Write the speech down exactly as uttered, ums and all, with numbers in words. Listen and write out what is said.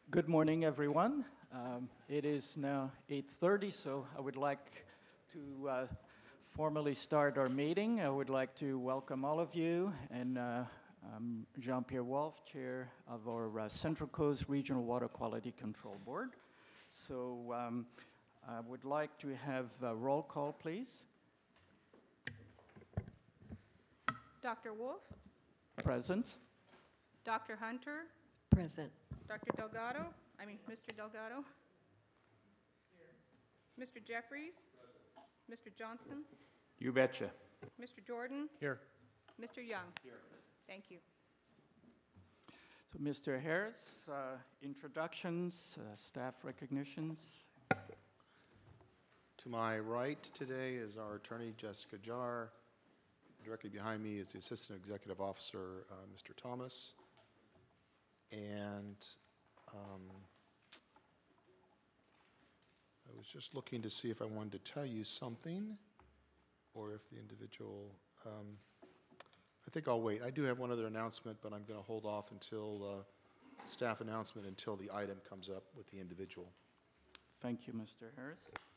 Good morning, everyone. Um, It is now eight thirty, so I would like to uh, formally start our meeting. I would like to welcome all of you, and uh, I'm Jean-Pierre Wolf, Chair of our uh, Central Coast Regional Water Quality Control Board. So um, I would like to have a roll call, please. Doctor Wolf, Present. Doctor Hunter, Present. Doctor Delgado, I mean, Mister Delgado. Mister Jeffries. Mister Johnson, You betcha. Mister Jordan, Here. Mister Young. Thank you. So, Mister Harris, uh, introductions, uh, staff recognitions. To my right today is our attorney, Jessica Jar. Directly behind me is the Assistant Executive Officer, uh, Mister Thomas. And um, I was just looking to see if I wanted to tell you something, or if the individual, um, I think I'll wait. I do have one other announcement, but I'm going to hold off until uh, staff announcement until the item comes up with the individual. Thank you, Mister Harris.